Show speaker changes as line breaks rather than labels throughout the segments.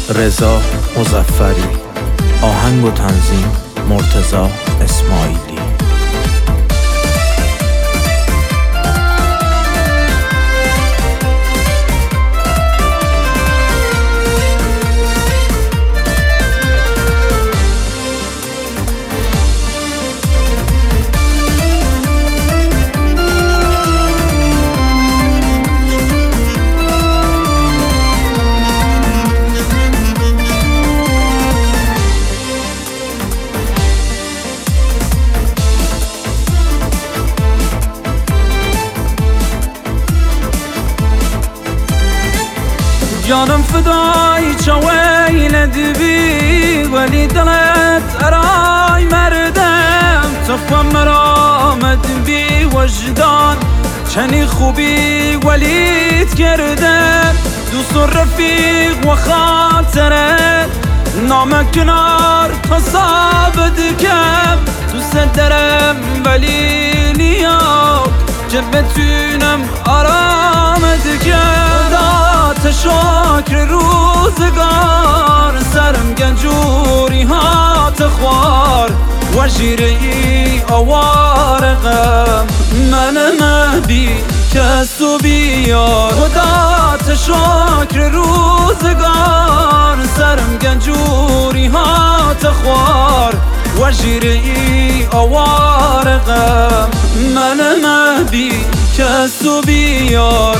رضا مظفری. آهنگ و تنظیم مرتضی اسماعیلی.
جانم فدای چویل دبی ولی دلت ارای مردم تفهم مرامد بی وجدان چنی خوبی ولیت کردم دوست و رفیق و خاطره نام کنار تصاب دکم دوست درم ولی نیام که بتونم آرام دکم شکر روزگار سرم گنجوری هات خوار و جیری آوارقم من مهدی کسو بیار خدا شکر روزگار سرم گنجوری هات خوار و جیری آوارقم من مهدی کسو بیار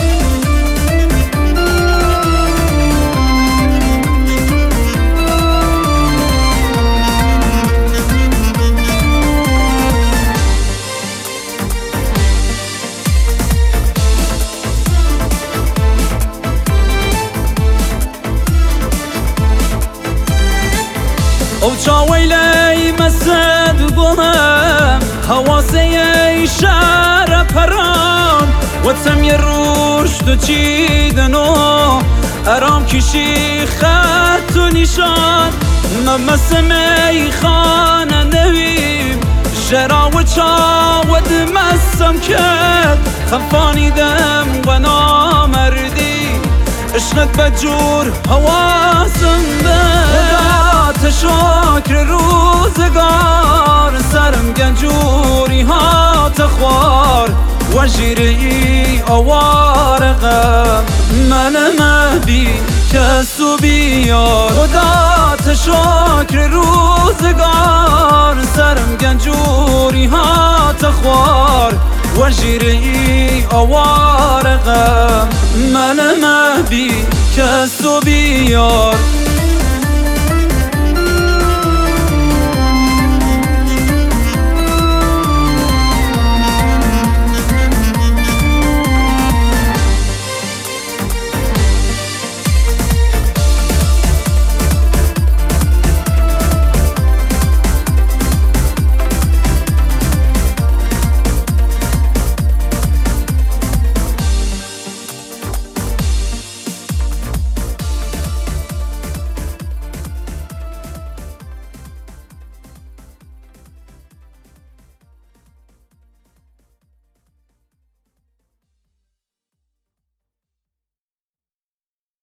او چاویلی مسد بهم حواسی شهر پران و تمی رشد چیدنو ارام کشی خط و نشان ممسمی خانه نویم جرا و چاود مسم کرد خفانیدم و نامردی عشقت بجور حواسم به شکر روزگار سرم گنجوری هات خوار و جیری آوارقم من مهدی کسو بیار خدا شکر روزگار سرم گنجوری هات خوار و جیری آوارقم من مهدی کسو بیار